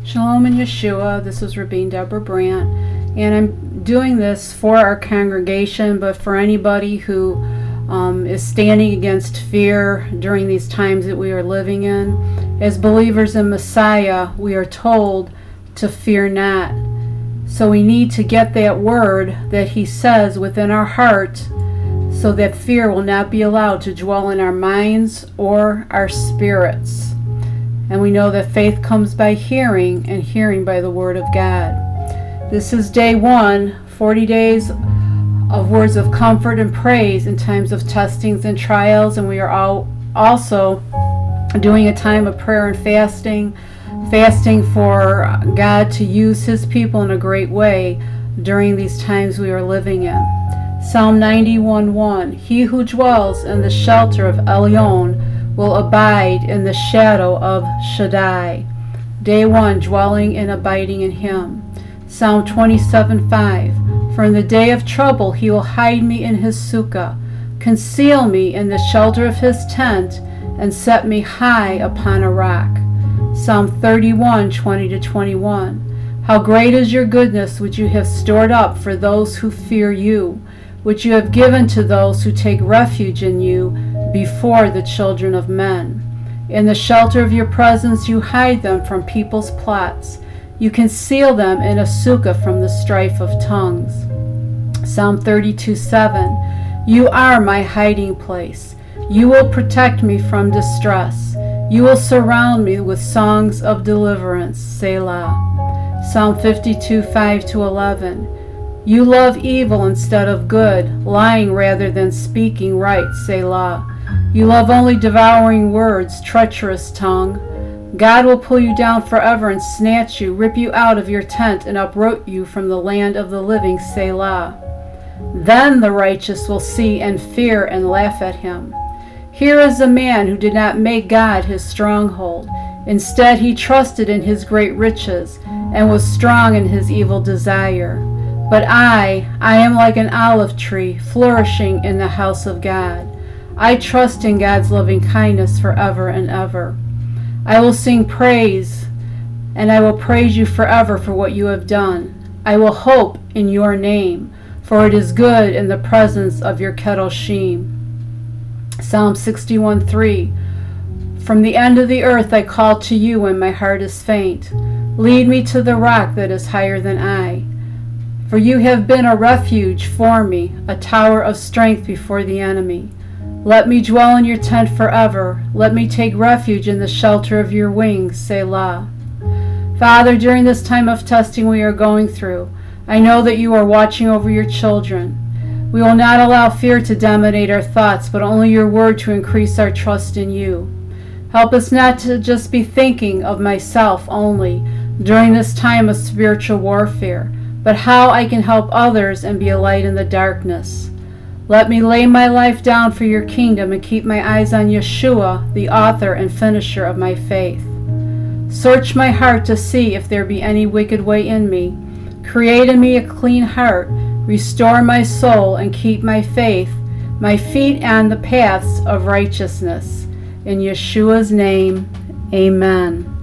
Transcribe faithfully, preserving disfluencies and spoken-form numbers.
Shalom in Yeshua. This is Rabine Deborah Brandt, and I'm doing this for our congregation, but for anybody who um, is standing against fear during these times that we are living in. As believers in Messiah, we are told to fear not. So we need to get that word that He says within our heart, so that fear will not be allowed to dwell in our minds or our spirits. And we know that faith comes by hearing, and hearing by the word of God. This is day one, forty days of words of comfort and praise in times of testings and trials, and we are all also doing a time of prayer and fasting, fasting for God to use His people in a great way during these times we are living in. Psalm ninety-one one, He who dwells in the shelter of Elyon will abide in the shadow of Shaddai. Day one, dwelling and abiding in Him. Psalm twenty-seven five, For in the day of trouble He will hide me in His sukkah, conceal me in the shelter of His tent, and set me high upon a rock. Psalm thirty-one twenty to twenty-one, How great is your goodness which you have stored up for those who fear you, which you have given to those who take refuge in you before the children of men. In the shelter of your presence you hide them from people's plots. You conceal them in a sukkah from the strife of tongues. Psalm thirty-two seven, You are my hiding place. You will protect me from distress. You will surround me with songs of deliverance. Selah. Psalm fifty-two five to eleven, You love evil instead of good, lying rather than speaking right. Selah. You love only devouring words, treacherous tongue. God will pull you down forever and snatch you, rip you out of your tent, and uproot you from the land of the living. Selah. Then the righteous will see and fear and laugh at him. Here is a man who did not make God his stronghold. Instead, he trusted in his great riches and was strong in his evil desire. But I, I am like an olive tree flourishing in the house of God. I trust in God's loving kindness forever and ever. I will sing praise, and I will praise you forever for what you have done. I will hope in your name, for it is good in the presence of your Kedoshim. Psalm sixty-one three, From the end of the earth I call to you when my heart is faint. Lead me to the rock that is higher than I. For you have been a refuge for me, a tower of strength before the enemy. Let me dwell in your tent forever. Let me take refuge in the shelter of your wings. Selah. Father, during this time of testing we are going through, I know that you are watching over your children. We will not allow fear to dominate our thoughts, but only your word to increase our trust in you. Help us not to just be thinking of myself only during this time of spiritual warfare, but how I can help others and be a light in the darkness. Let me lay my life down for your kingdom and keep my eyes on Yeshua, the author and finisher of my faith. Search my heart to see if there be any wicked way in me. Create in me a clean heart. Restore my soul and keep my faith, my feet on the paths of righteousness. In Yeshua's name, amen.